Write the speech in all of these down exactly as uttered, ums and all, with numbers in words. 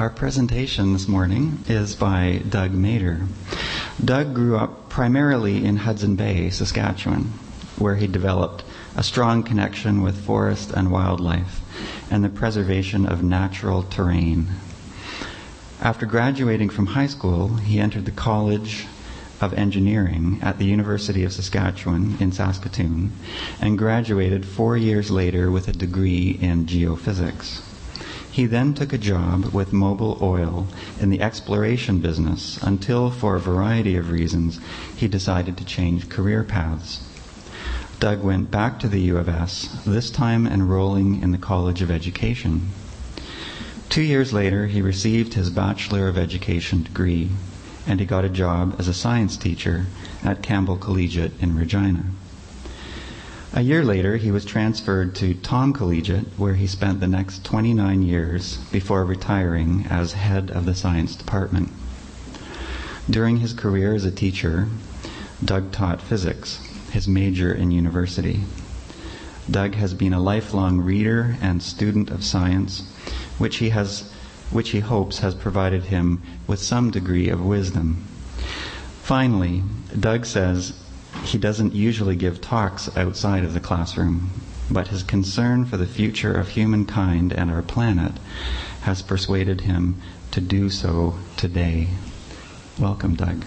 Our presentation this morning is by Doug Mader. Doug grew up primarily in Hudson Bay, Saskatchewan, where he developed a strong connection with forest and wildlife and the preservation of natural terrain. After graduating from high school, he entered the College of Engineering at the University of Saskatchewan in Saskatoon and graduated four years later with a degree in geophysics. He then took a job with Mobil Oil in the exploration business until, for a variety of reasons, he decided to change career paths. Doug went back to the U of S, this time enrolling in the College of Education. Two years later, he received his Bachelor of Education degree, and he got a job as a science teacher at Campbell Collegiate in Regina. A year later, he was transferred to Tom Collegiate, where he spent the next twenty-nine years before retiring as head of the science department. During his career as a teacher, Doug taught physics, his major in university. Doug has been a lifelong reader and student of science, which he has which he hopes has provided him with some degree of wisdom. Finally, Doug says he doesn't usually give talks outside of the classroom, but his concern for the future of humankind and our planet has persuaded him to do so today. Welcome, Doug.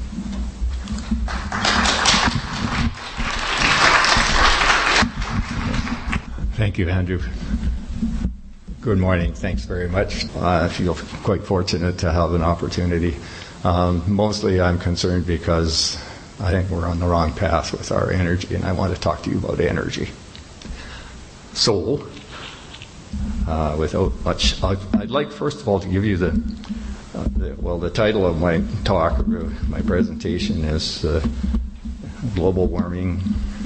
Thank you, Andrew. Good morning. Thanks very much. Uh, I feel quite fortunate to have an opportunity. Um, mostly I'm concerned because I think we're on the wrong path with our energy, and I want to talk to you about energy. So, uh, without much, I'd, I'd like first of all to give you the, uh, the well, the title of my talk, or my presentation is uh, Global Warming.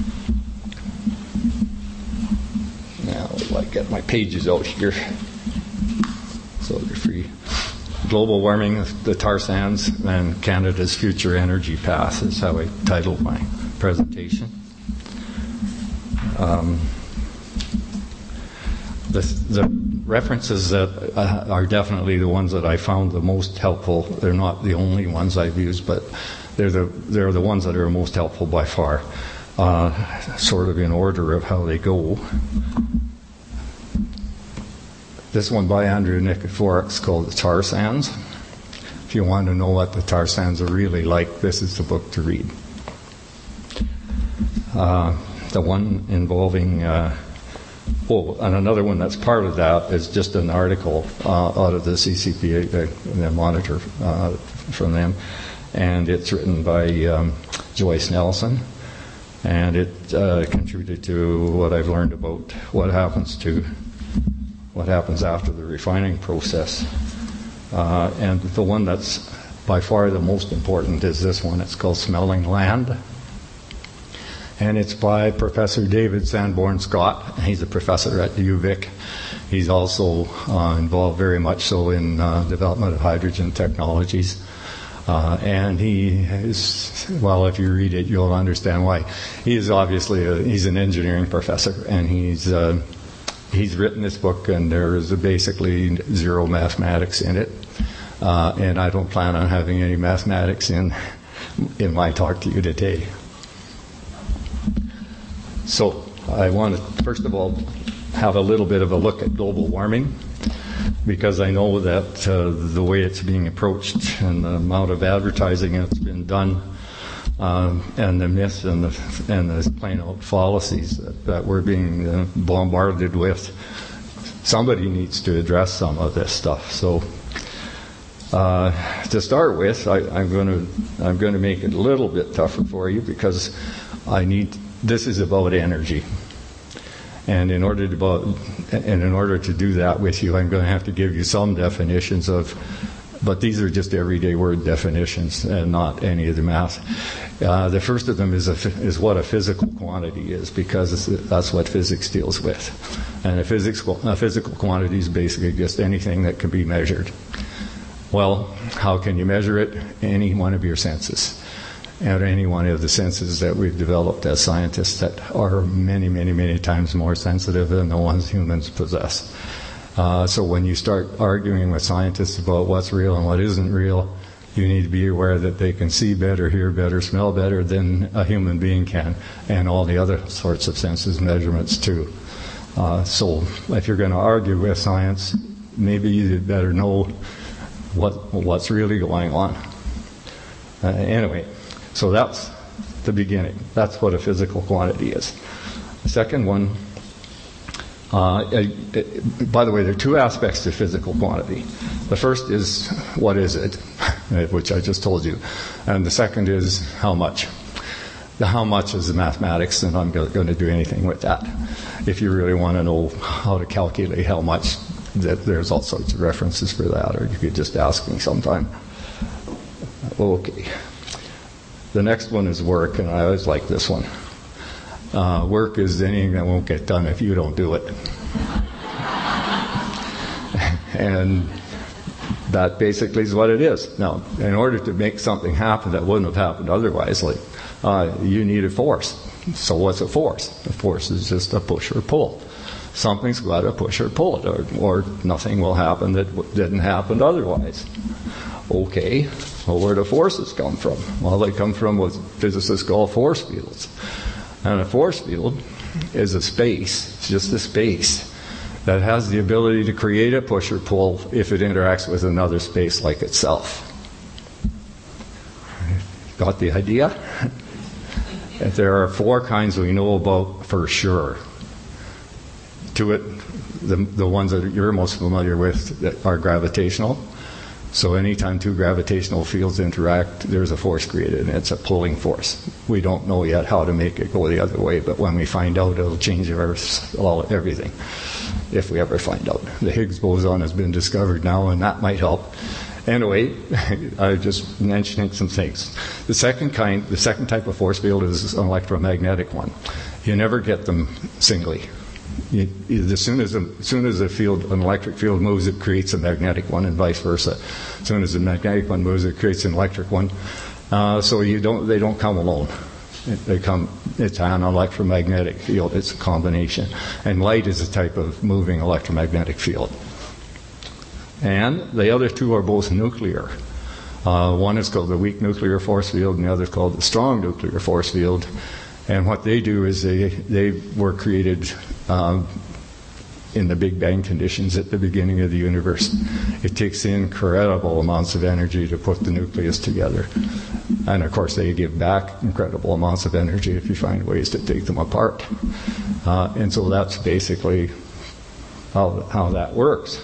Now, I get my pages out here, so they're free. Global Warming, the tar sands, and Canada's Future Energy Path is how I titled my presentation. Um, the, the references that uh, are definitely the ones that I found the most helpful. They're not the only ones I've used, but they're the they're the ones that are most helpful by far. Uh, sort of in order of how they go. This one by Andrew Nikiforok called The Tar Sands. If you want to know what the tar sands are really like, this is the book to read. Uh, the one involving, uh, oh, and another one that's part of that is just an article uh, out of the C C P A, uh, the monitor uh, from them, and it's written by um, Joyce Nelson. And it uh, contributed to what I've learned about what happens to what happens after the refining process. Uh, and the one that's by far the most important is this one. It's called Smelling Land. And it's by Professor David Sanborn Scott. He's a professor at U Vic. He's also uh, involved very much so in uh, development of hydrogen technologies. Uh, and he is, well, if you read it, you'll understand why. He is obviously, a, he's an engineering professor, and he's uh, he's written this book, and there is basically zero mathematics in it. Uh, and I don't plan on having any mathematics in in my talk to you today. So I want to, first of all, have a little bit of a look at global warming, because I know that uh, the way it's being approached and the amount of advertising that's been done, um, and the myths and the and the plain old fallacies that, that we're being uh, bombarded with, somebody needs to address some of this stuff. So, uh, to start with, I, I'm going to I'm going to make it a little bit tougher for you, because I need this is about energy. And in order to and in order to do that with you, I'm going to have to give you some definitions of, but these are just everyday word definitions and not any of the math. Uh, the first of them is a, is what a physical quantity is, because that's what physics deals with. And a physical a physical quantity is basically just anything that can be measured. Well, how can you measure it? Any one of your senses. And any one of the senses that we've developed as scientists that are many, many, many times more sensitive than the ones humans possess. Uh, so when you start arguing with scientists about what's real and what isn't real, you need to be aware that they can see better, hear better, smell better than a human being can, and all the other sorts of senses measurements too. Uh, so if you're going to argue with science, maybe you better know what what's really going on. Uh, anyway, so that's the beginning. That's what a physical quantity is. The second one, uh, it, it, by the way, there are two aspects to physical quantity. The first is, what is it, which I just told you. And the second is, how much. The how much is the mathematics, and I'm going to do anything with that. If you really want to know how to calculate how much, that there's all sorts of references for that, or you could just ask me sometime. Okay. The next one is work, and I always like this one. Uh, work is anything that won't get done if you don't do it. And that basically is what it is. Now, in order to make something happen that wouldn't have happened otherwise, like uh, you need a force. So what's a force? A force is just a push or pull. Something's got to push or pull it, or, or nothing will happen that w- didn't happen otherwise. Okay, well, where do forces come from? Well, they come from what physicists call force fields. And a force field is a space, it's just a space, that has the ability to create a push or pull if it interacts with another space like itself. Got the idea? There are four kinds we know about for sure. To it, the, the ones that you're most familiar with are gravitational. So anytime two gravitational fields interact, there's a force created, and it's a pulling force. We don't know yet how to make it go the other way, but when we find out, it'll change our, all, everything, if we ever find out. The Higgs boson has been discovered now, and that might help. Anyway, I'm just mentioning some things. The second kind, the second type of force field is an electromagnetic one. You never get them singly. You, as soon as, a, as soon as a field, an electric field moves, it creates a magnetic one, and vice versa. As soon as a magnetic one moves, it creates an electric one. Uh, so you don't, they don't come alone. It, they come. It's an electromagnetic field. It's a combination, and light is a type of moving electromagnetic field. And the other two are both nuclear. Uh, one is called the weak nuclear force field, and the other is called the strong nuclear force field. And what they do is they they were created um, in the Big Bang conditions at the beginning of the universe. It takes incredible amounts of energy to put the nucleus together. And of course they give back incredible amounts of energy if you find ways to take them apart. Uh, and so that's basically how, how that works.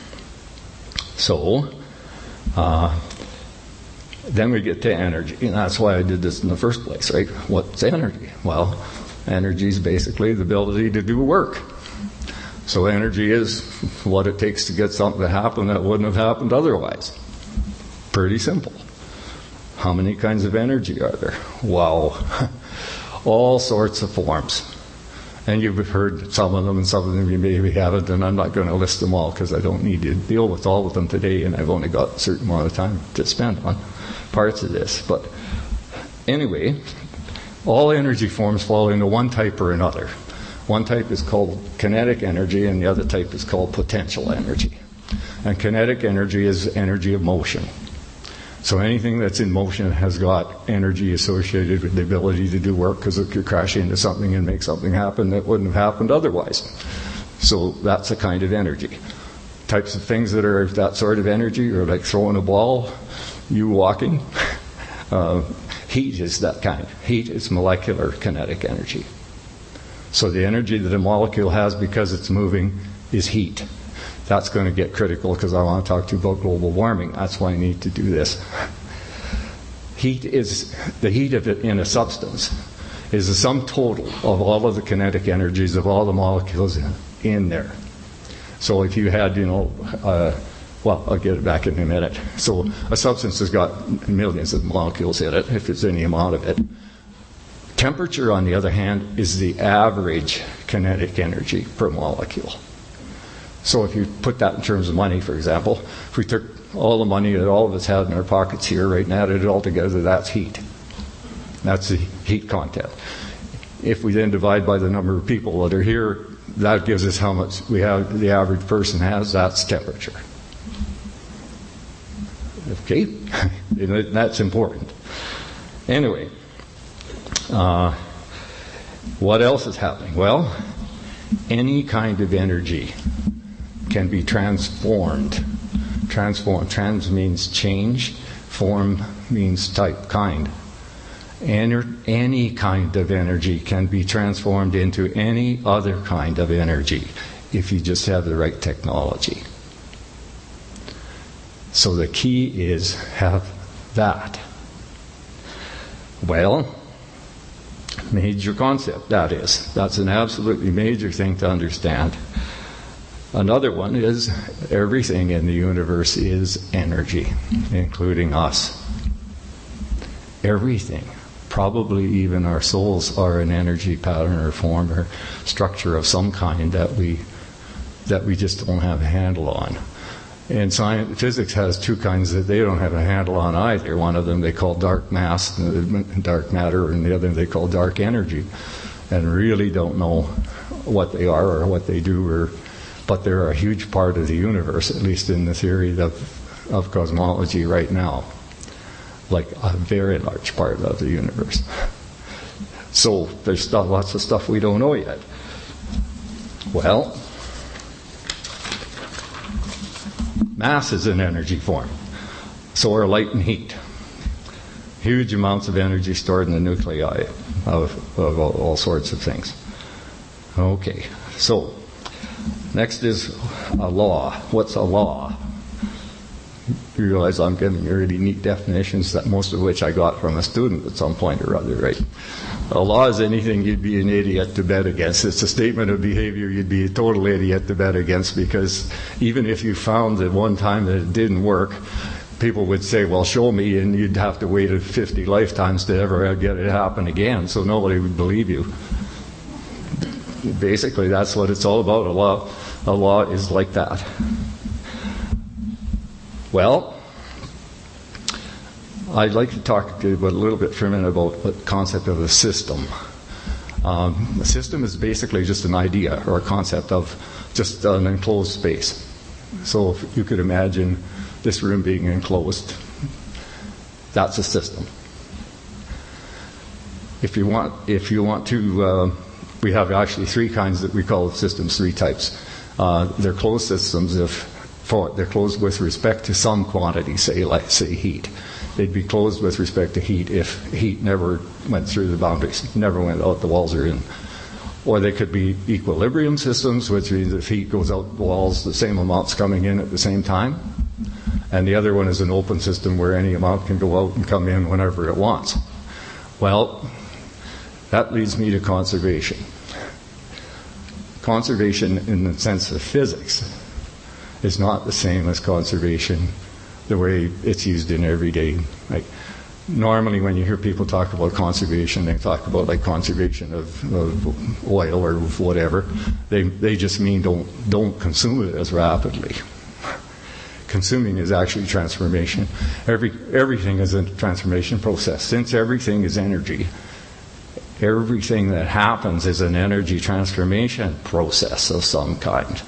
So, uh, then we get to energy, and that's why I did this in the first place, right? What's energy? Well, energy is basically the ability to do work. So energy is what it takes to get something to happen that wouldn't have happened otherwise. Pretty simple. How many kinds of energy are there? Wow. All sorts of forms. And you've heard some of them, and some of them you maybe haven't, and I'm not going to list them all because I don't need to deal with all of them today, and I've only got a certain amount of time to spend on parts of this. But anyway, all energy forms fall into one type or another. One type is called kinetic energy, and the other type is called potential energy. And kinetic energy is energy of motion. So anything that's in motion has got energy associated with the ability to do work, because it could crash into something and make something happen that wouldn't have happened otherwise. So that's a kind of energy. Types of things that are that sort of energy are like throwing a ball, you walking. Uh, heat is that kind. Heat is molecular kinetic energy. So the energy that a molecule has because it's moving is heat. That's going to get critical because I want to talk to you about global warming. That's why I need to do this. Heat is, the heat of it in a substance is the sum total of all of the kinetic energies of all the molecules in, in there. So if you had, you know, uh, well, I'll get it back in a minute. So a substance has got millions of molecules in it, if there's any amount of it. Temperature, on the other hand, is the average kinetic energy per molecule. So if you put that in terms of money, for example, if we took all the money that all of us had in our pockets here, right, and added it all together, that's heat. That's the heat content. If we then divide by the number of people that are here, that gives us how much we have, the average person has, that's temperature. Okay? That's important. Anyway, uh, what else is happening? Well, any kind of energy can be transformed. Transform. Trans means change. Form means type, kind. Ener- any kind of energy can be transformed into any other kind of energy if you just have the right technology. So the key is have that. Well, major concept, that is. That's an absolutely major thing to understand. Another one is everything in the universe is energy, including us. Everything. Probably even our souls are an energy pattern or form or structure of some kind that we that we just don't have a handle on. And science, physics has two kinds that they don't have a handle on either. One of them they call dark mass, dark matter, and the other they call dark energy, and really don't know what they are or what they do, or but they're a huge part of the universe, at least in the theory of, of cosmology right now, like a very large part of the universe. So there's still lots of stuff we don't know yet. Well, mass is an energy form. So are light and heat. Huge amounts of energy stored in the nuclei of, of all, all sorts of things. Okay, so next is a law. What's a law? You realize I'm giving you really neat definitions, that most of which I got from a student at some point or other, right? A law is anything you'd be an idiot to bet against. It's a statement of behavior you'd be a total idiot to bet against, because even if you found at one time that it didn't work, people would say, well, show me, and you'd have to wait fifty lifetimes to ever get it happen again, so nobody would believe you. Basically, that's what it's all about. A law, a law is like that. Well, I'd like to talk to you about a little bit for a minute about the concept of a system. Um, a system is basically just an idea or a concept of just an enclosed space. So if you could imagine this room being enclosed, that's a system. If you want, if you want to, uh, we have actually three kinds that we call systems, three types. Uh, they're closed systems if for, they're closed with respect to some quantity, say like say heat. They'd be closed with respect to heat if heat never went through the boundaries, never went out the walls are in. Or they could be equilibrium systems, which means if heat goes out the walls, the same amount's coming in at the same time. And the other one is an open system where any amount can go out and come in whenever it wants. Well, that leads me to conservation. Conservation in the sense of physics is not the same as conservation the way it's used in everyday. Like normally when you hear people talk about conservation, they talk about like conservation of, of oil or whatever. They they just mean don't don't consume it as rapidly. Consuming is actually transformation. Every everything is a transformation process. Since everything is energy, everything that happens is an energy transformation process of some kind.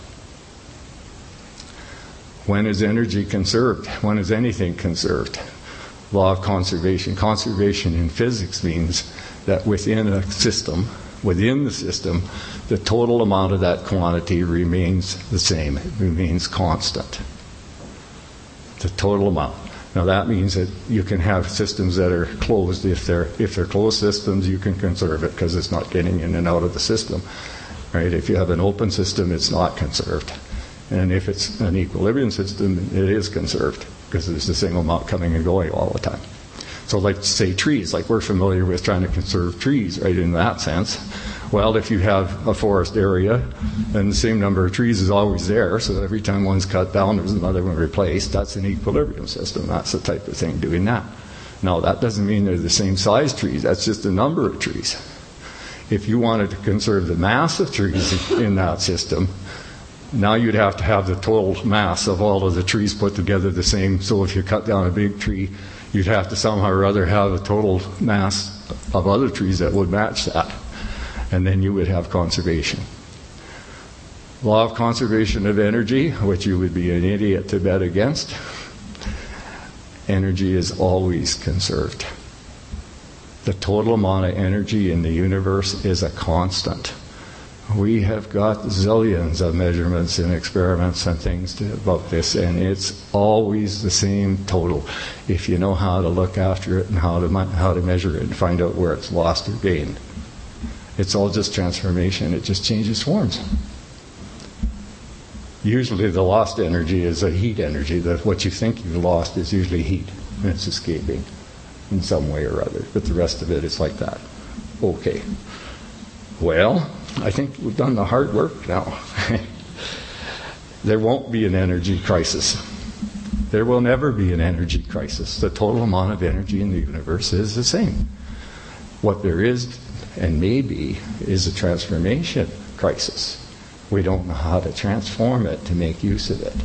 When is energy conserved? When is anything conserved? Law of conservation. Conservation in physics means that within a system, within the system, the total amount of that quantity remains the same. It remains constant. The total amount. Now that means that you can have systems that are closed. If they're if they're closed systems, you can conserve it because it's not getting in and out of the system. Right? If you have an open system, it's not conserved. And if it's an equilibrium system, it is conserved because there's the same amount coming and going all the time. So like say trees, like we're familiar with trying to conserve trees, right, in that sense. Well, if you have a forest area and the same number of trees is always there, so every time one's cut down, there's another one replaced, that's an equilibrium system. That's the type of thing doing that. Now, that doesn't mean they're the same size trees. That's just the number of trees. If you wanted to conserve the mass of trees in that system, now you'd have to have the total mass of all of the trees put together the same. So if you cut down a big tree, you'd have to somehow or other have a total mass of other trees that would match that. And then you would have conservation. Law of conservation of energy, which you would be an idiot to bet against. Energy is always conserved. The total amount of energy in the universe is a constant. We have got zillions of measurements and experiments and things to, about this, and it's always the same total if you know how to look after it and how to how to measure it and find out where it's lost or gained. It's all just transformation. It just changes forms. Usually the lost energy is a heat energy. That what you think you've lost is usually heat, and it's escaping in some way or other. But the rest of it is like that. Okay. Well, I think we've done the hard work now. There won't be an energy crisis. There will never be an energy crisis. The total amount of energy in the universe is the same. What there is, and may be, is a transformation crisis. We don't know how to transform it to make use of it.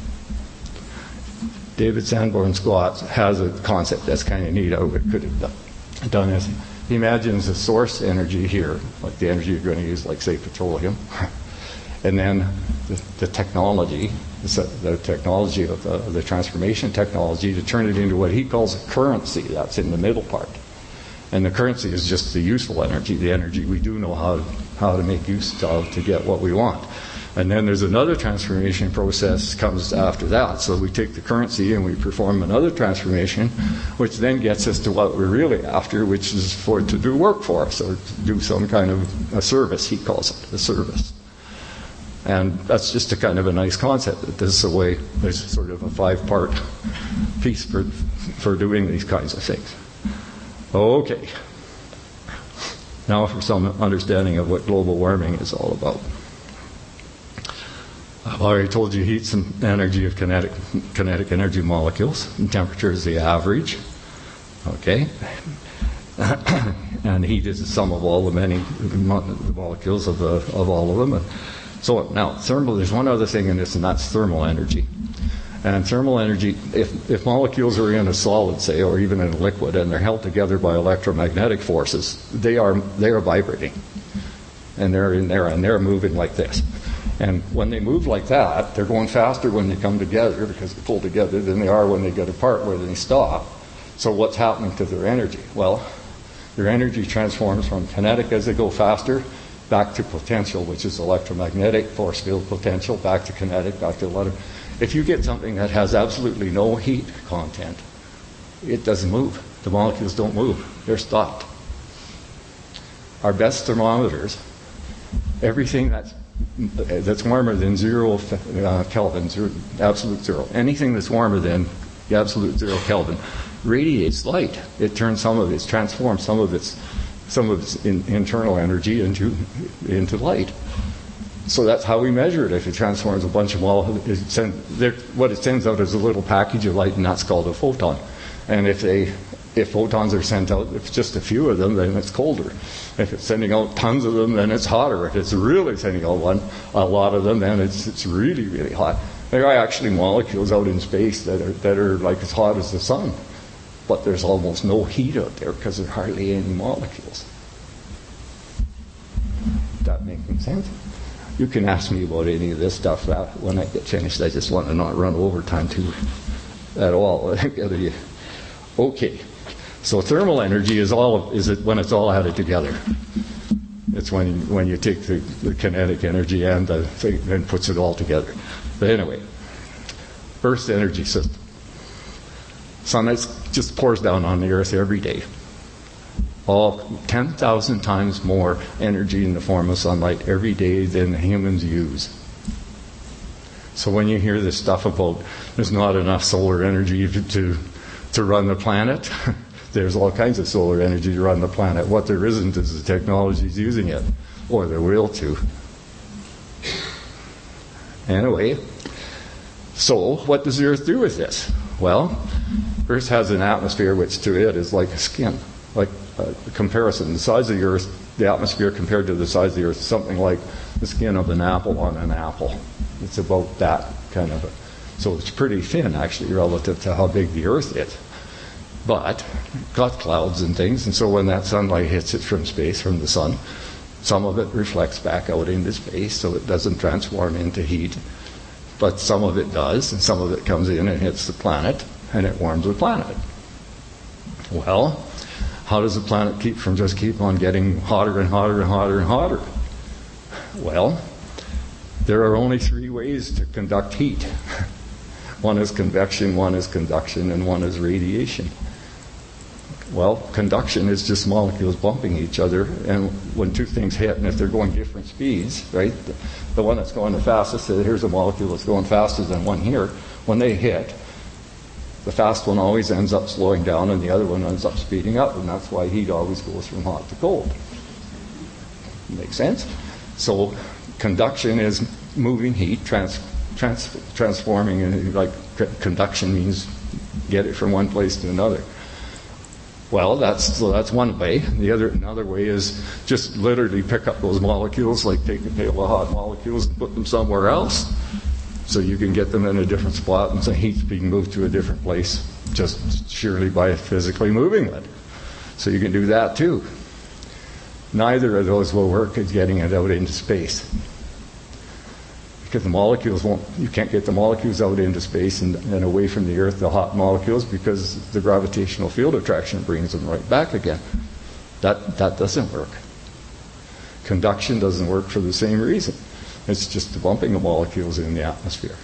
David Sanborn Scott has a concept that's kind of neat. I could have done, done this. He imagines a source energy here, like the energy you're going to use, like, say, petroleum. And then the, the technology, the technology of the, the transformation technology, to turn it into what he calls a currency. That's in the middle part. And the currency is just the useful energy, the energy we do know how, how to make use of to get what we want. And then there's another transformation process comes after that. So we take the currency and we perform another transformation, which then gets us to what we're really after, which is for it to do work for us, or to do some kind of a service, he calls it, a service. And that's just a kind of a nice concept, that this is a way, there's sort of a five-part piece for, for doing these kinds of things. Okay. Now for some understanding of what global warming is all about. I've already told you heat's an energy of kinetic, kinetic energy molecules, and temperature is the average. Okay? And heat is the sum of all the many the molecules of, the, of all of them. And so now, thermal, there's one other thing in this, and that's thermal energy. And thermal energy, if, if molecules are in a solid, say, or even in a liquid, and they're held together by electromagnetic forces, they are, they are vibrating. And they're in there, and they're moving like this. And when they move like that, they're going faster when they come together because they pull together than they are when they get apart, where they stop. So what's happening to their energy? Well, their energy transforms from kinetic as they go faster back to potential, which is electromagnetic force field potential, back to kinetic, back to electric. If you get something that has absolutely no heat content, it doesn't move. The molecules don't move. They're stopped. Our best thermometers, everything that's that's warmer than zero uh, Kelvin, zero, absolute zero. Anything that's warmer than the absolute zero Kelvin radiates light. It turns some of its, transforms some of its, some of its in, internal energy into into light. So that's how we measure it. If it transforms a bunch of molecules, it send, what it sends out is a little package of light, and that's called a photon. And if they If photons are sent out, if just a few of them, then it's colder. If it's sending out tons of them, then it's hotter. If it's really sending out one, a lot of them, then it's it's really, really hot. There are actually molecules out in space that are that are like as hot as the sun, but there's almost no heat out there because there are hardly any molecules. Does that make sense? You can ask me about any of this stuff when I get finished. I just want to not run overtime too at all. Okay. So thermal energy is all of, is it when it's all added together. It's when when you take the, the kinetic energy and the thing and puts it all together. But anyway, Earth's energy system. Sunlight just pours down on the Earth every day. All ten thousand times more energy in the form of sunlight every day than humans use. So when you hear this stuff about there's not enough solar energy to to, to run the planet, there's all kinds of solar energy to run the planet. What there isn't is the technologies using it, or the will to. Anyway, so what does the Earth do with this? Well, Earth has an atmosphere which to it is like a skin, like a comparison. The size of the Earth, the atmosphere compared to the size of the Earth, is something like the skin of an apple on an apple. It's about that kind of a, so it's pretty thin actually relative to how big the Earth is. But got clouds and things, and so when that sunlight hits it from space, from the sun, Some of it reflects back out into space, so it doesn't transform into heat. But some of it does, and some of it comes in and hits the planet, and it warms the planet. Well, how does the planet keep from just keep on getting hotter and hotter and hotter and hotter? Well, there are only three ways to conduct heat. One is convection, one is conduction, and one is radiation. Well, conduction is just molecules bumping each other, and when two things hit, and if they're going different speeds, right, the, the one that's going the fastest, so here's a molecule that's going faster than one here, when they hit, the fast one always ends up slowing down, and the other one ends up speeding up, and that's why heat always goes from hot to cold. Makes sense? So conduction is moving heat, trans, trans, transforming, and like conduction means get it from one place to another. Well, that's so that's one way. The other another way is just literally pick up those molecules, like take a pail of hot molecules and put them somewhere else, so you can get them in a different spot, and so heat's being moved to a different place just surely by physically moving it. So you can do that too. Neither of those will work as getting it out into space, because the molecules won't, you can't get the molecules out into space and, and away from the Earth, the hot molecules, because the gravitational field attraction brings them right back again. That, that doesn't work. Conduction doesn't work for the same reason. It's just the bumping of molecules in the atmosphere.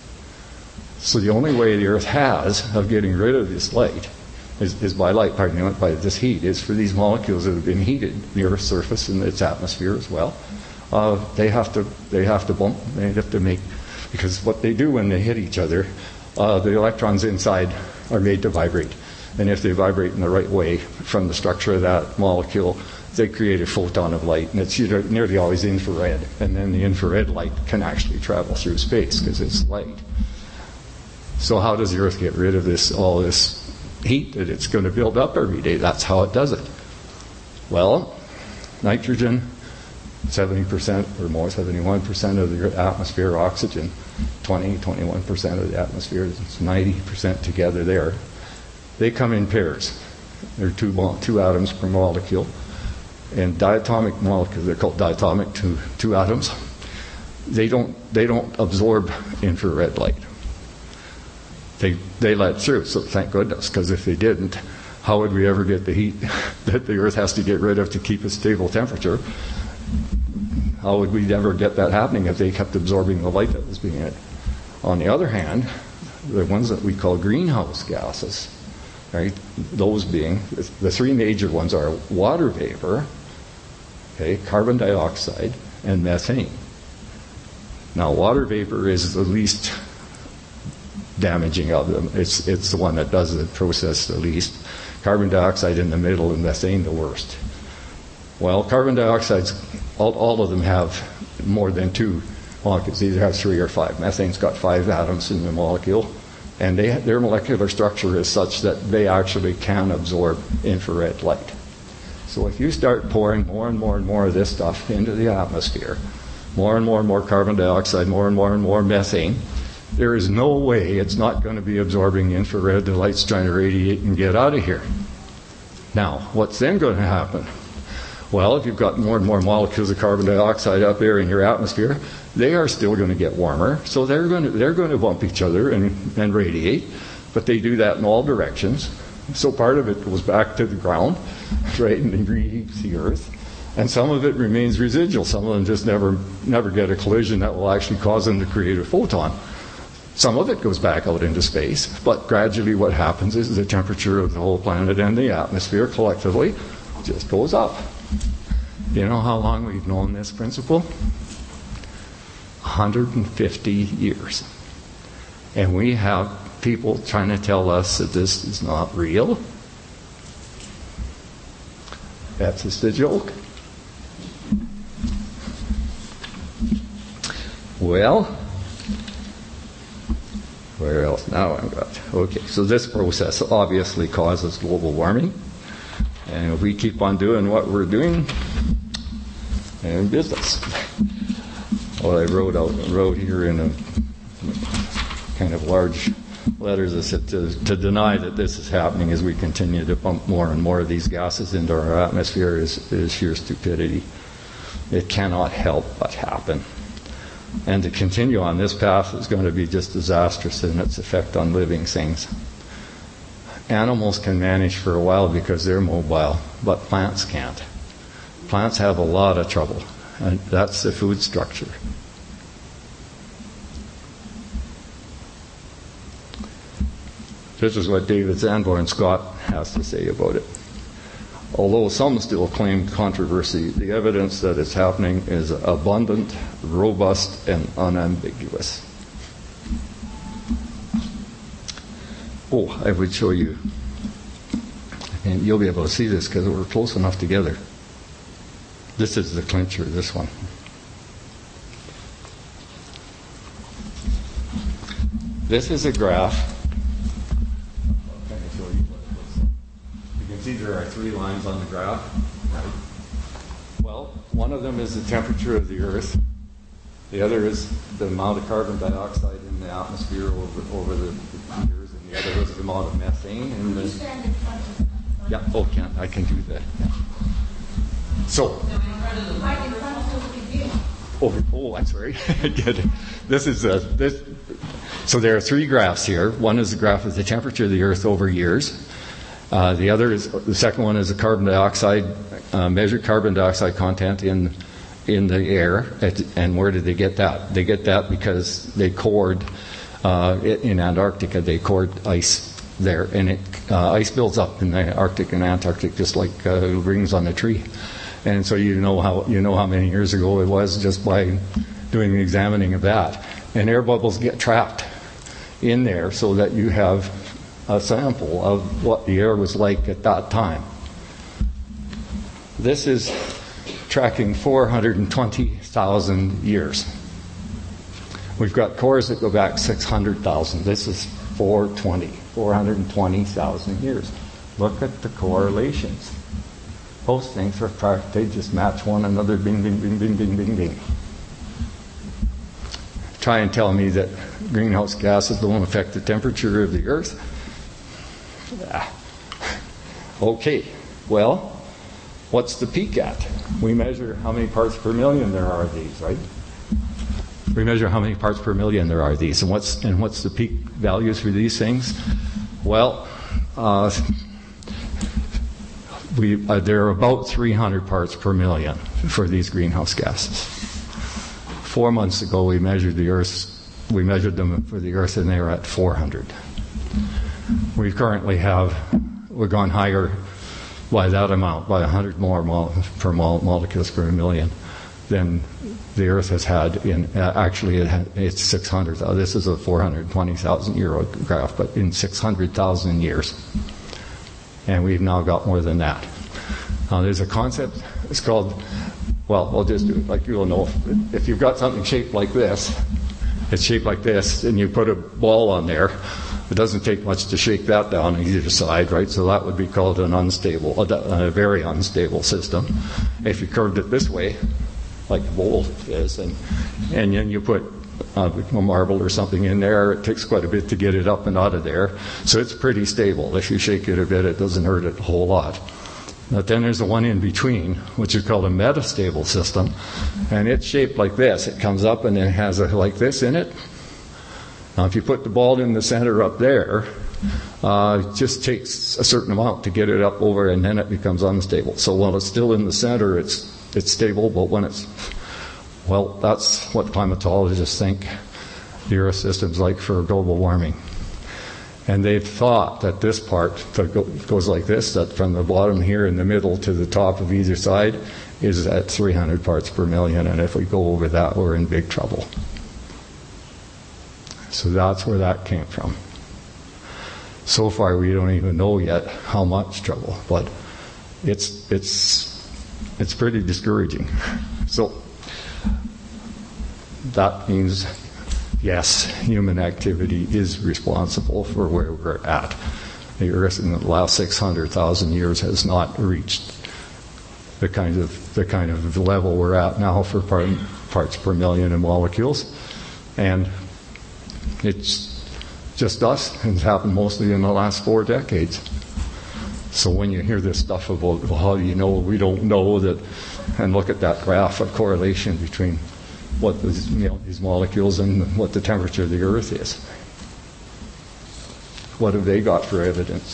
So the only way the Earth has of getting rid of this light is, is by light, pardon me, by this heat, is for these molecules that have been heated, the Earth's surface and its atmosphere as well. Uh, they have to they have to bump, they have to make, because what they do when they hit each other, uh, the electrons inside are made to vibrate. And if they vibrate in the right way from the structure of that molecule, they create a photon of light, and it's nearly always infrared. And then the infrared light can actually travel through space because it's light. So how does the Earth get rid of this all this heat that it's going to build up every day? That's how it does it. Well, nitrogen, seventy percent or more, seventy-one percent of the atmosphere, oxygen, twenty, twenty-one percent of the atmosphere, it's ninety percent together there. They come in pairs. There are two, two atoms per molecule. And diatomic molecules, they're called diatomic, two, two atoms. They don't, they don't absorb infrared light. They, they let through, so thank goodness, because if they didn't, how would we ever get the heat that the Earth has to get rid of to keep a stable temperature? How would we ever get that happening if they kept absorbing the light that was being emitted? On the other hand, the ones that we call greenhouse gases, right? Those being, the three major ones are water vapor, okay, carbon dioxide, and methane. Now, water vapor is the least damaging of them. It's, it's the one that does the process the least. Carbon dioxide in the middle, and methane the worst. Well, carbon dioxide's, all, all of them have more than two molecules. Either have three or five. Methane's got five atoms in the molecule, and they, their molecular structure is such that they actually can absorb infrared light. So if you start pouring more and more and more of this stuff into the atmosphere, more and more and more carbon dioxide, more and more and more methane, there is no way it's not going to be absorbing infrared. The light's trying to radiate and get out of here. Now, what's then going to happen? Well, if you've got more and more molecules of carbon dioxide up there in your atmosphere, they are still going to get warmer, so they're going to, they're going to bump each other and, and radiate, but they do that in all directions. So part of it goes back to the ground, right, and reheats the Earth, and some of it remains residual. Some of them just never, never get a collision that will actually cause them to create a photon. Some of it goes back out into space, but gradually what happens is the temperature of the whole planet and the atmosphere collectively just goes up. You know how long we've known this principle? one hundred fifty years. And we have people trying to tell us that this is not real. That's just a joke. Well, where else? Now I've got, okay, so this process obviously causes global warming. And if we keep on doing what we're doing, we're in business. Well, I wrote out, wrote here in a kind of large letters that said to, to deny that this is happening as we continue to pump more and more of these gases into our atmosphere is, is sheer stupidity. It cannot help but happen. And to continue on this path is going to be just disastrous in its effect on living things. Animals can manage for a while because they're mobile, but plants can't. Plants have a lot of trouble, and that's the food structure. This is what David Sanborn Scott has to say about it. Although some still claim controversy, the evidence that it's happening is abundant, robust, and unambiguous. Oh, I would show you. And you'll be able to see this because we're close enough together. This is the clincher, this one. This is a graph. See, there are three lines on the graph. Well, one of them is the temperature of the Earth. The other is the amount of carbon dioxide in the atmosphere over, over the years, and the other is the amount of methane. In the, yeah, oh, can I can do that. Yeah. So, oh, oh, I'm sorry. Good. This is a, this. So there are three graphs here. One is the graph of the temperature of the Earth over years. Uh, the other is the second one is the carbon dioxide, uh, measured carbon dioxide content in in the air. At, and where did they get that? They get that because they cored uh, in Antarctica. They cored ice there, and it uh, ice builds up in the Arctic and Antarctic just like uh, rings on a tree. And so you know how you know how many years ago it was just by doing the examining of that. And air bubbles get trapped in there so that you have a sample of what the air was like at that time. This is tracking four hundred twenty thousand years. We've got cores that go back six hundred thousand. This is four hundred twenty thousand years. Look at the correlations. Those things are, they just match one another, bing, bing, bing, bing, bing, bing, bing. Try and tell me that greenhouse gases don't affect the temperature of the Earth. Ah. Okay, well, what's the peak at? We measure how many parts per million there are of these, right? We measure how many parts per million there are of these. And what's, and what's the peak values for these things? Well, uh, we, uh, there are about three hundred parts per million for these greenhouse gases. Four months ago, we measured the Earth's, we measured them for the Earth, and they were at four hundred. We currently have, we've gone higher by that amount, by one hundred more mol- per mol- molecules per million than the Earth has had in, uh, actually it had, it's six hundred. Uh, this is a four hundred twenty thousand year graph, but in six hundred thousand years. And we've now got more than that. Uh, there's a concept, it's called, well, I'll just do it like you'll know. If you've got something shaped like this, it's shaped like this, and you put a ball on there, it doesn't take much to shake that down on either side, right? So that would be called an unstable, a, a very unstable system. If you curved it this way, like a bowl is, and, and then you put uh, a marble or something in there, it takes quite a bit to get it up and out of there. So it's pretty stable. If you shake it a bit, it doesn't hurt it a whole lot. But then there's the one in between, which is called a metastable system, and it's shaped like this. It comes up and then has a like this in it. Now, if you put the ball in the center up there, uh, it just takes a certain amount to get it up over, and then it becomes unstable. So while it's still in the center, it's it's stable, but when it's, well, that's what climatologists think the Earth system's like for global warming. And they've thought that this part that go, goes like this, that from the bottom here in the middle to the top of either side, is at three hundred parts per million, and if we go over that, we're in big trouble. So that's where that came from. So far, we don't even know yet how much trouble, but it's it's it's pretty discouraging. So that means, yes, human activity is responsible for where we're at. The Earth in the last six hundred thousand years has not reached the kind of the kind of level we're at now for part, parts per million in molecules, and it's just us, and it's happened mostly in the last four decades. So when you hear this stuff about, well, how do you know? We don't know that, and look at that graph of correlation between what these, you know, these molecules and what the temperature of the Earth is. What have they got for evidence?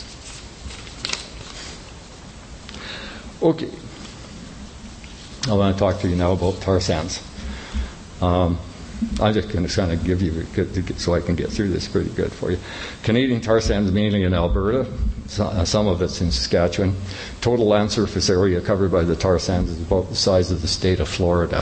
Okay. I want to talk to you now about tar sands. Um, I'm just going to kind of give you, so I can get through this pretty good for you. Canadian tar sands mainly in Alberta, some of it's in Saskatchewan. Total land surface area covered by the tar sands is about the size of the state of Florida.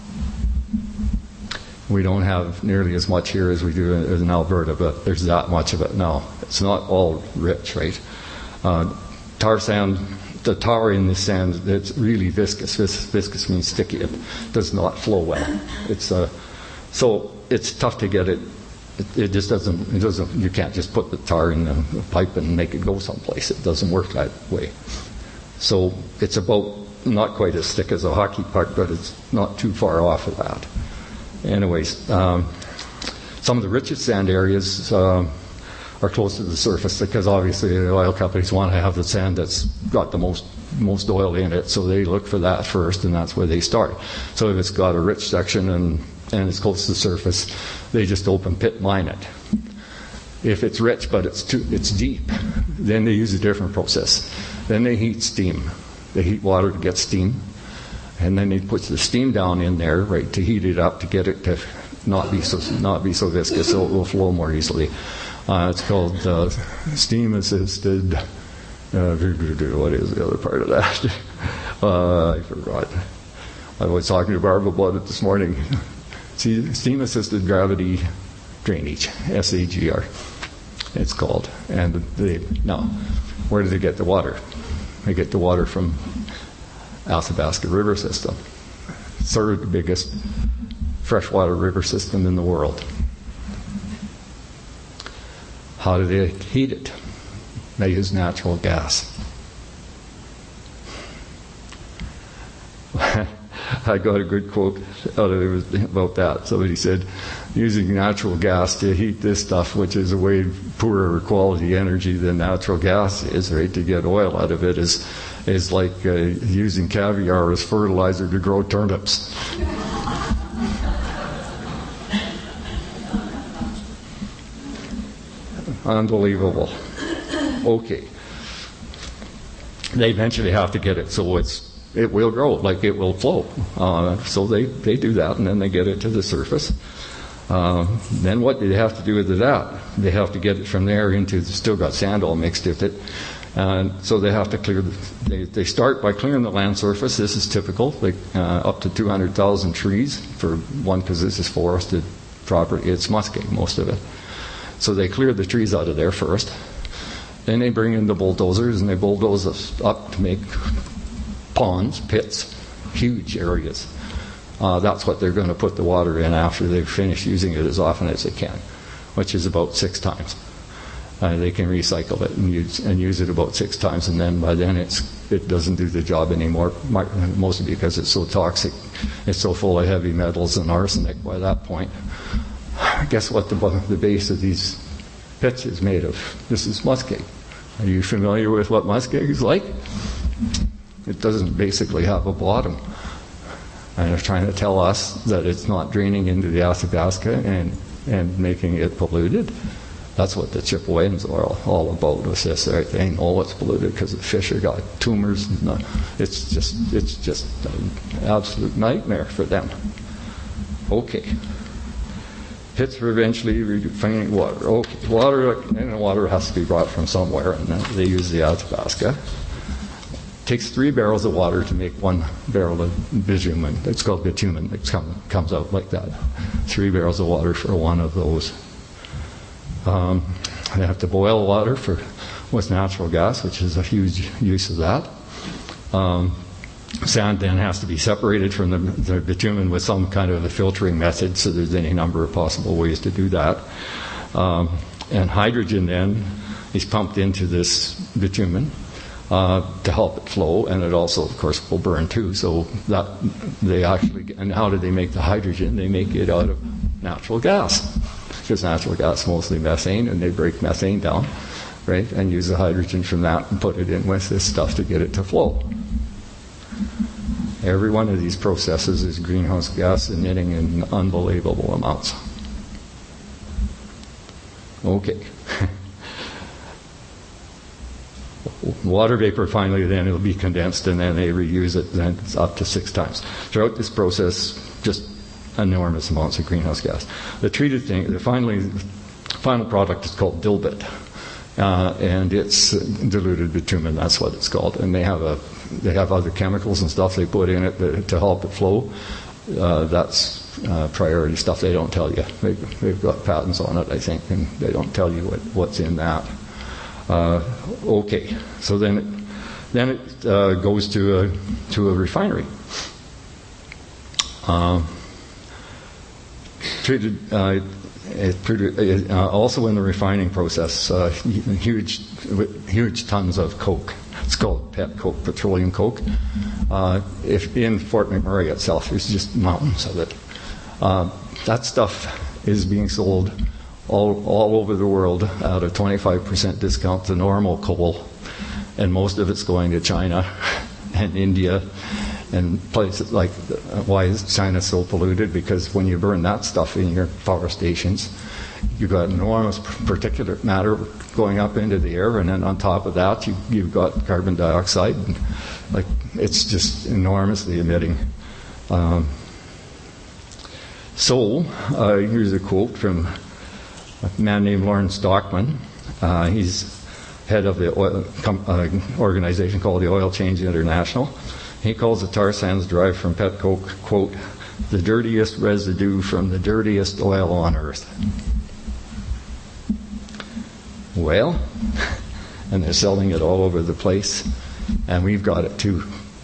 We don't have nearly as much here as we do in, in Alberta, but there's that much of it now. It's not all rich, right? Uh, tar sand, the tar in the sand, it's really viscous. Vis- viscous means sticky. It does not flow well. It's uh, so it's tough to get it. It, it just doesn't. It doesn't. You can't just put the tar in a pipe and make it go someplace. It doesn't work that way. So it's about not quite as thick as a hockey puck, but it's not too far off of that. Anyways, um, some of the richest sand areas uh, are close to the surface because obviously the oil companies want to have the sand that's got the most most oil in it, so they look for that first, and that's where they start. So if it's got a rich section and, and it's close to the surface, they just open pit mine it. If it's rich but it's too it's deep, then they use a different process. Then they heat steam. They heat water to get steam. And then they put the steam down in there, right, to heat it up to get it to not be so not be so viscous, so it will flow more easily. Uh, it's called uh, steam assisted. Uh, what is the other part of that? Uh, I forgot. I was talking to Barb about it this morning. See, steam assisted gravity drainage, S A G R. It's called. And they now, where do they get the water? They get the water from Athabasca River System, third biggest freshwater river system in the world. How do they heat it? They use natural gas. I got a good quote out of it about that. Somebody said, using natural gas to heat this stuff, which is a way poorer quality energy than natural gas is, right, to get oil out of it, is is like uh, using caviar as fertilizer to grow turnips. Unbelievable. Okay. They eventually have to get it so it's it will grow, like it will flow. Uh, so they, they do that, and then they get it to the surface. Uh, then what do they have to do with that? They have to get it from there into, still got sand all mixed with it. And so they have to clear, the, they, they start by clearing the land surface. This is typical, like uh, up to two hundred thousand trees for one, because this is forested property. It's muskeg, most of it. So they clear the trees out of there first. Then they bring in the bulldozers and they bulldoze us up to make ponds, pits, huge areas. Uh, that's what they're going to put the water in after they've finished using it as often as they can, which is about six times. Uh, they can recycle it and use, and use it about six times, and then by then it's, it doesn't do the job anymore, mostly because it's so toxic. It's so full of heavy metals and arsenic by that point. Guess what the, the base of these pits is made of? This is muskeg. Are you familiar with what muskeg is like? It doesn't basically have a bottom. And they're trying to tell us that it's not draining into the Athabasca and, and making it polluted. That's what the Chippewyans are all, all about, was this, right? They know it's polluted because the fish have got tumors. And it's just it's just an absolute nightmare for them. Okay. Pits for eventually refining water. Okay, water, and the water has to be brought from somewhere, and they use the Athabasca. It takes three barrels of water to make one barrel of bitumen. It's called bitumen. It come, comes out like that. Three barrels of water for one of those. Um, they have to boil water for with natural gas, which is a huge use of that. Um, Sand then has to be separated from the, the bitumen with some kind of a filtering method, so there's any number of possible ways to do that. Um, and hydrogen then is pumped into this bitumen uh, to help it flow, and it also, of course, will burn too. So that they actually, and how do they make the hydrogen? They make it out of natural gas, because natural gas is mostly methane, and they break methane down, right? And use the hydrogen from that and put it in with this stuff to get it to flow. Every one of these processes is greenhouse gas emitting in unbelievable amounts. Okay. Water vapor finally then it'll be condensed and then they reuse it, then it's up to six times. Throughout this process, just enormous amounts of greenhouse gas. The treated thing, the finally, final product is called dilbit. Uh, and it's diluted bitumen, that's what it's called. And they have a, they have other chemicals and stuff they put in it to, to help it flow. Uh, that's uh, priority stuff they don't tell you. They, they've got patents on it, I think, and they don't tell you what, what's in that. Uh, okay, so then it, then it uh, goes to a to a refinery. Uh, treated uh, it, it, uh, also in the refining process, uh, huge huge tons of coke. It's called pet coke, petroleum coke. Uh, if in Fort McMurray itself, there's just mountains of it. Uh, that stuff is being sold all all over the world at a twenty-five percent discount to normal coal, and most of it's going to China and India and places like. Why is China so polluted? Because when you burn that stuff in your power stations, you've got enormous particulate matter going up into the air, and then on top of that, you, you've got carbon dioxide. And, like it's just enormously emitting. Um, so uh, here's a quote from a man named Lawrence Stockman. Uh, he's head of the oil, com, uh, organization called the Oil Change International. He calls the tar sands derived from pet coke, quote, the dirtiest residue from the dirtiest oil on earth. Well, and they're selling it all over the place, and we've got it too.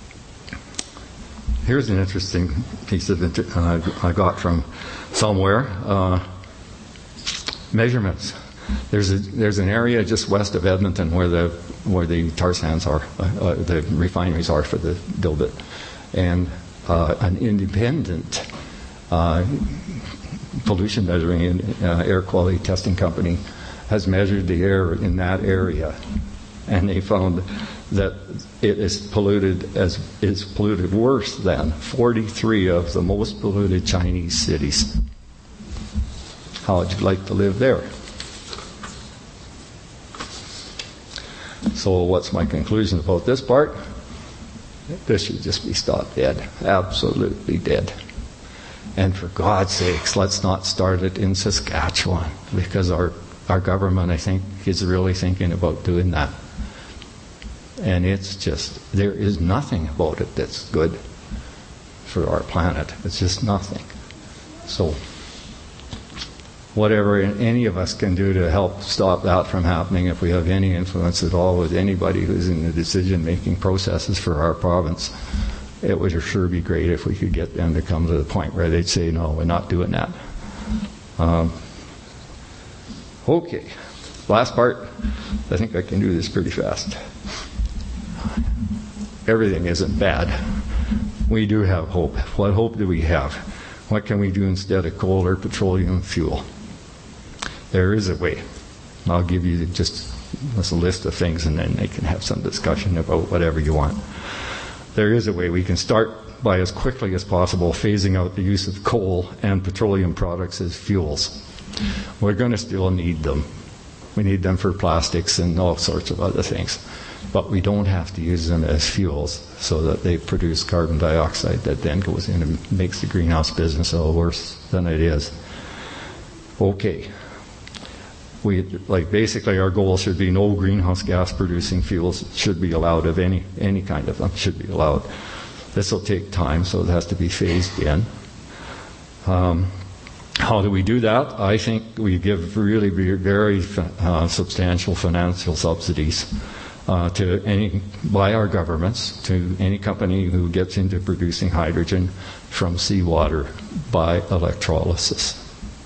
Here's an interesting piece of it uh, I got from somewhere. Uh, measurements. There's a, there's an area just west of Edmonton where the where the tar sands are, uh, uh, the refineries are for the dilbit, and uh, an independent uh, pollution measuring and uh, air quality testing company has measured the air in that area, and they found that it is polluted as is polluted worse than forty-three of the most polluted Chinese cities. How would you like to live there? So what's my conclusion about this part? This should just be stopped dead. Absolutely dead. And for God's sakes, let's not start it in Saskatchewan, because our, our government, I think, is really thinking about doing that. And it's just, there is nothing about it that's good for our planet. It's just nothing. So whatever any of us can do to help stop that from happening, if we have any influence at all with anybody who's in the decision-making processes for our province, it would sure be great if we could get them to come to the point where they'd say, no, we're not doing that. Um, okay, last part. I think I can do this pretty fast. Everything isn't bad. We do have hope. What hope do we have? What can we do instead of coal or petroleum fuel? There is a way. I'll give you just a list of things, and then they can have some discussion about whatever you want. There is a way. We can start by, as quickly as possible, phasing out the use of coal and petroleum products as fuels. We're going to still need them. We need them for plastics and all sorts of other things. But we don't have to use them as fuels so that they produce carbon dioxide that then goes in and makes the greenhouse business a little worse than it is. Okay. We, like basically our goal should be no greenhouse gas producing fuels should be allowed, of any any kind of them should be allowed. This will take time, so it has to be phased in. Um, how do we do that? I think we give really very uh, substantial financial subsidies uh, to any by our governments to any company who gets into producing hydrogen from seawater by electrolysis.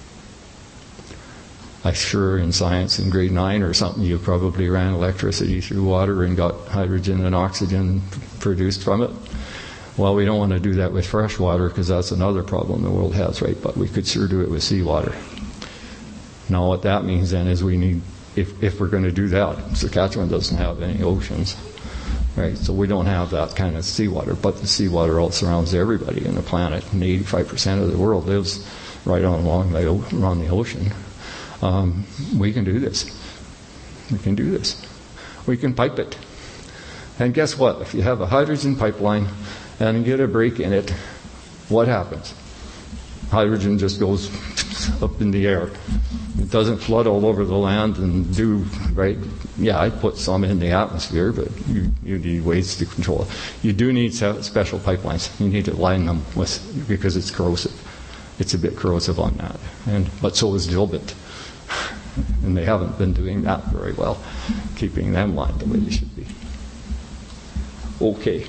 I'm sure in science in grade nine or something you probably ran electricity through water and got hydrogen and oxygen produced from it. Well, we don't want to do that with fresh water because that's another problem the world has, right? But we could sure do it with seawater. Now what that means then is we need if, if we're going to do that. Saskatchewan doesn't have any oceans, right? So we don't have that kind of seawater, but the seawater all surrounds everybody in the planet, and eighty-five percent of the world lives right on along the, around the ocean. Um, we can do this. We can do this. We can pipe it. And guess what? If you have a hydrogen pipeline and you get a break in it, what happens? Hydrogen just goes up in the air. It doesn't flood all over the land and do, right? Yeah, I'd put some in the atmosphere, but you, you need ways to control it. You do need special pipelines. You need to line them with, because it's corrosive. It's a bit corrosive on that. And, but so is Dilbit. And they haven't been doing that very well, keeping them lined the way they should be. Okay.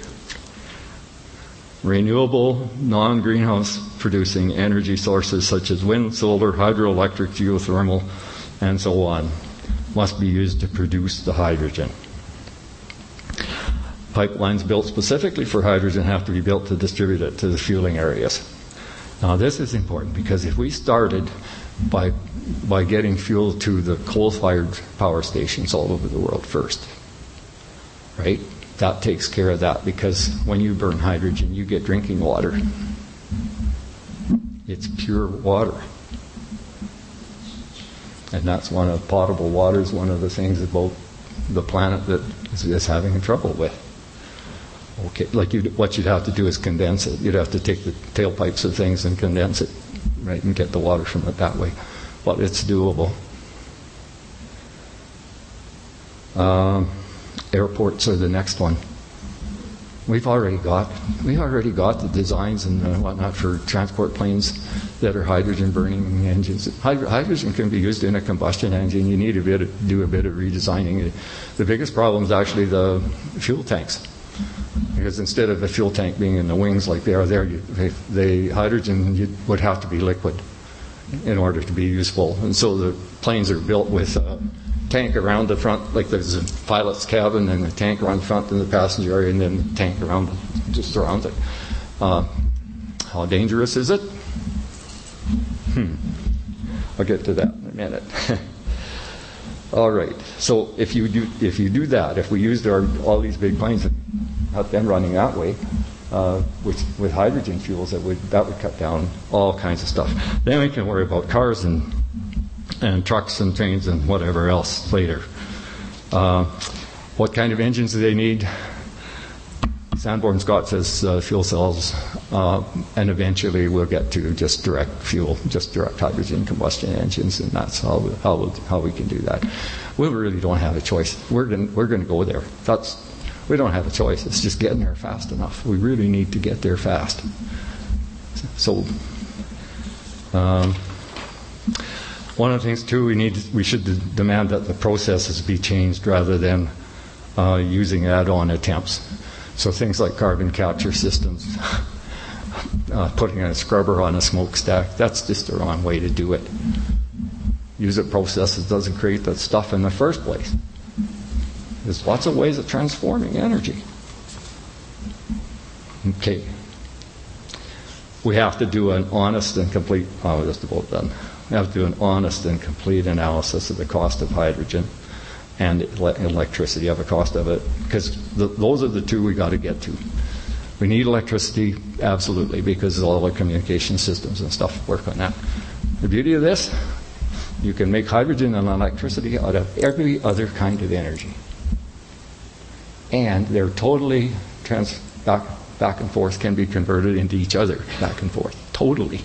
Renewable, non-greenhouse producing energy sources such as wind, solar, hydroelectric, geothermal, and so on must be used to produce the hydrogen. Pipelines built specifically for hydrogen have to be built to distribute it to the fueling areas. Now this is important because if we started by by getting fuel to the coal-fired power stations all over the world first, right? That takes care of that, because when you burn hydrogen, you get drinking water. It's pure water. And that's one of potable water is one of the things about the planet that is, is having trouble with. Okay, like you, what you'd have to do is condense it. You'd have to take the tailpipes of things and condense it, right, and get the water from it that way. But it's doable. Um, airports are the next one. We've already got we already got the designs and uh, whatnot for transport planes that are hydrogen burning engines. Hyd- hydrogen can be used in a combustion engine. You need a bit of, do a bit of redesigning. The biggest problem is actually the fuel tanks, because instead of the fuel tank being in the wings like they are there, you, they, the hydrogen you, would have to be liquid in order to be useful. And so the planes are built with a tank around the front, like there's a pilot's cabin and a tank around the front and the passenger area, and then a tank around it, just around it. Uh, how dangerous is it? Hmm. I'll get to that in a minute. All right. So if you do if you do that, if we used our, all these big planes and had them running that way, uh, with with hydrogen fuels, that would that would cut down all kinds of stuff. Then we can worry about cars and and trucks and trains and whatever else later. Uh, what kind of engines do they need? Sanborn Scott says uh, fuel cells, uh, and eventually we'll get to just direct fuel, just direct hydrogen combustion engines, and that's how we, how, we'll, how we can do that. We really don't have a choice. We're going we're going to go there. That's we don't have a choice. It's just getting there fast enough. We really need to get there fast. So. Um, One of the things too, we need we should d- demand that the processes be changed rather than uh, using add-on attempts. So things like carbon capture systems, uh, putting a scrubber on a smokestack, that's just the wrong way to do it. Use a process that doesn't create that stuff in the first place. There's lots of ways of transforming energy. Okay. We have to do an honest and complete, oh, just about done. We have to do an honest and complete analysis of the cost of hydrogen and electricity, of the cost of it, because the, those are the two we got to get to. We need electricity, absolutely, because all our communication systems and stuff work on that. The beauty of this, you can make hydrogen and electricity out of every other kind of energy. And they're totally trans back, back and forth, can be converted into each other, back and forth, totally.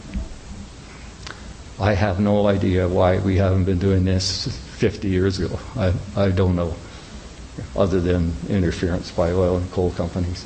I have no idea why we haven't been doing this fifty years ago. I, I don't know, other than interference by oil and coal companies.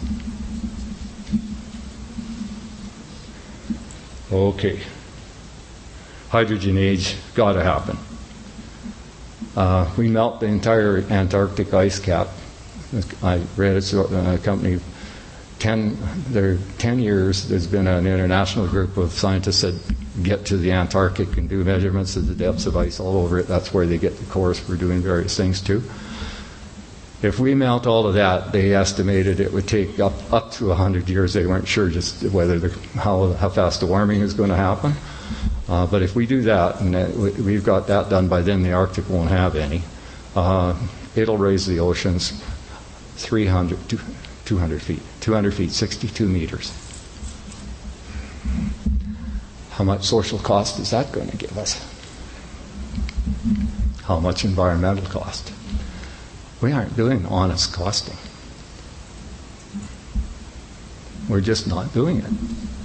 Okay. Hydrogen age, got to happen. Uh, we melt the entire Antarctic ice cap. I read it, a company, ten, there, ten years, there's been an international group of scientists that get to the Antarctic and do measurements of the depths of ice all over it. That's where they get the cores for doing various things too. If we melt all of that, they estimated it would take up, up to one hundred years. They weren't sure just whether the, how, how fast the warming is going to happen. Uh, but if we do that, and that, we- we've got that done by then, the Arctic won't have any. Uh, it'll raise the oceans three hundred, two hundred feet, two hundred feet, sixty-two meters. How much social cost is that going to give us? How much environmental cost? We aren't doing honest costing. We're just not doing it.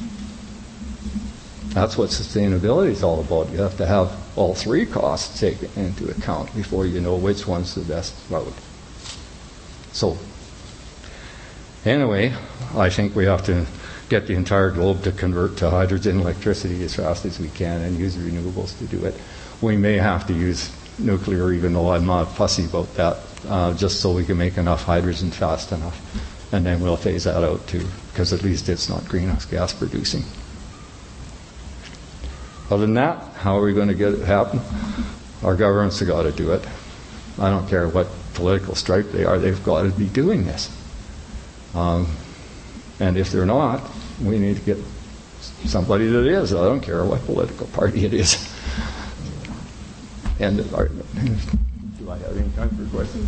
That's what sustainability is all about. You have to have all three costs taken into account before you know which one's the best route. So, anyway, I think we have to get the entire globe to convert to hydrogen electricity as fast as we can and use renewables to do it. We may have to use nuclear, even though I'm not fussy about that, uh, just so we can make enough hydrogen fast enough. And then we'll phase that out too, because at least it's not greenhouse gas producing. Other than that, how are we going to get it happen? Our governments have got to do it. I don't care what political stripe they are, they've got to be doing this. Um, and if they're not, we need to get somebody that is. I don't care what political party it is. End of argument. Do I have any time for questions?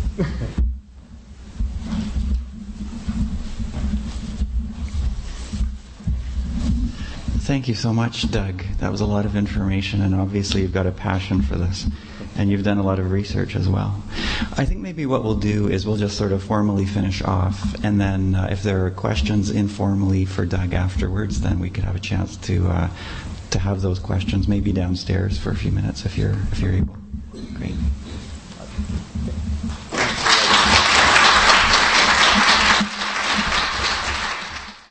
Thank you so much, Doug. That was a lot of information, and obviously you've got a passion for this, and you've done a lot of research as well. I think maybe what we'll do is we'll just sort of formally finish off, and then uh, if there are questions informally for Doug afterwards, then we could have a chance to uh, to have those questions maybe downstairs for a few minutes if you're if you're able. Great.